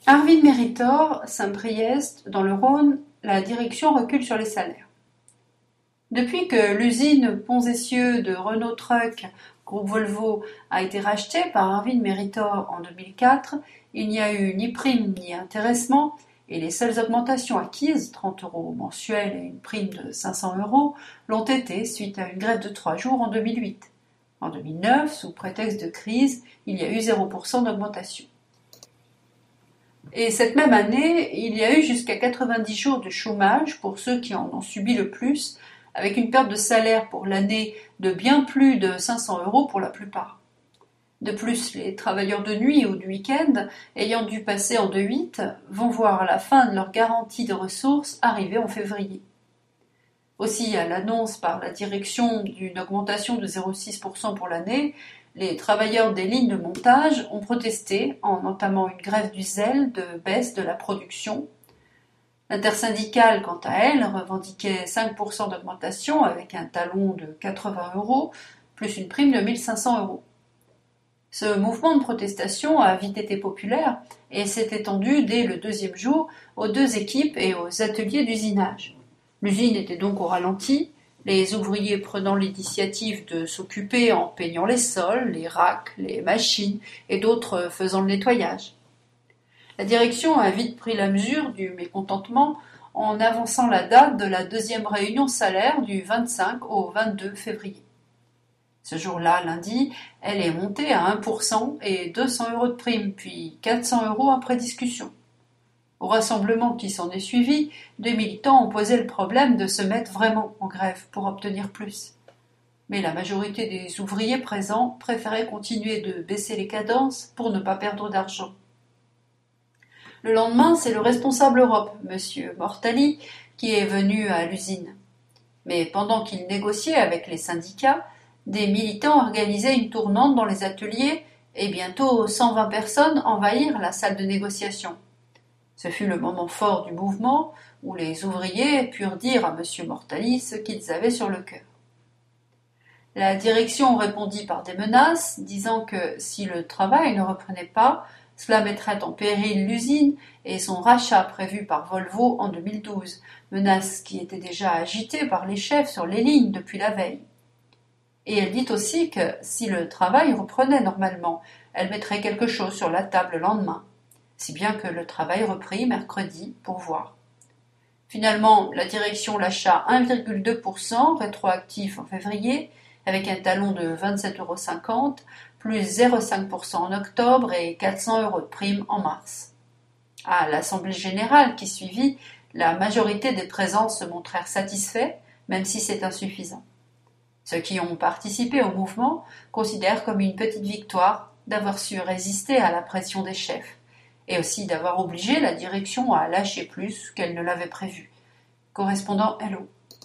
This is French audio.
Arvin Meritor, Saint-Priest, dans le Rhône, la direction recule sur les salaires. Depuis que l'usine Ponts-Essieux de Renault Trucks, groupe Volvo, a été rachetée par Arvin Meritor en 2004, il n'y a eu ni prime ni intéressement, et les seules augmentations acquises, 30 € mensuels et une prime de 500 €, l'ont été suite à une grève de 3 jours en 2008. En 2009, sous prétexte de crise, il y a eu 0% d'augmentation. Et cette même année, il y a eu jusqu'à 90 jours de chômage pour ceux qui en ont subi le plus, avec une perte de salaire pour l'année de bien plus de 500 € pour la plupart. De plus, les travailleurs de nuit ou du week-end, ayant dû passer en 2-8, vont voir la fin de leur garantie de ressources arriver en février. Aussi, à l'annonce par la direction d'une augmentation de 0,6% pour l'année, les travailleurs des lignes de montage ont protesté en entamant une grève du zèle de baisse de la production. L'intersyndicale, quant à elle, revendiquait 5% d'augmentation avec un talon de 80 €, plus une prime de 1 500 €. Ce mouvement de protestation a vite été populaire et s'est étendu dès le 2e jour aux 2 équipes et aux ateliers d'usinage. L'usine était donc au ralenti, les ouvriers prenant l'initiative de s'occuper en peignant les sols, les racks, les machines et d'autres faisant le nettoyage. La direction a vite pris la mesure du mécontentement en avançant la date de la 2e réunion salaire du 25 au 22 février. Ce jour-là, lundi, elle est montée à 1% et 200 € de prime, puis 400 € après discussion. Au rassemblement qui s'en est suivi, des militants ont posé le problème de se mettre vraiment en grève pour obtenir plus. Mais la majorité des ouvriers présents préféraient continuer de baisser les cadences pour ne pas perdre d'argent. Le lendemain, c'est le responsable Europe, M. Mortali, qui est venu à l'usine. Mais pendant qu'il négociait avec les syndicats, des militants organisaient une tournante dans les ateliers et bientôt 120 personnes envahirent la salle de négociation. Ce fut le moment fort du mouvement où les ouvriers purent dire à M. Mortali ce qu'ils avaient sur le cœur. La direction répondit par des menaces, disant que si le travail ne reprenait pas, cela mettrait en péril l'usine et son rachat prévu par Volvo en 2012, menace qui était déjà agitée par les chefs sur les lignes depuis la veille. Et elle dit aussi que si le travail reprenait normalement, elle mettrait quelque chose sur la table le lendemain, si bien que le travail reprit mercredi pour voir. Finalement, la direction lâcha 1,2% rétroactif en février, avec un talon de 27,50 €, plus 0,5% en octobre et 400 € de prime en mars. À l'Assemblée générale qui suivit, la majorité des présents se montrèrent satisfaits, même si c'est insuffisant. Ceux qui ont participé au mouvement considèrent comme une petite victoire d'avoir su résister à la pression des chefs, et aussi d'avoir obligé la direction à lâcher plus qu'elle ne l'avait prévu. Correspondant Hello.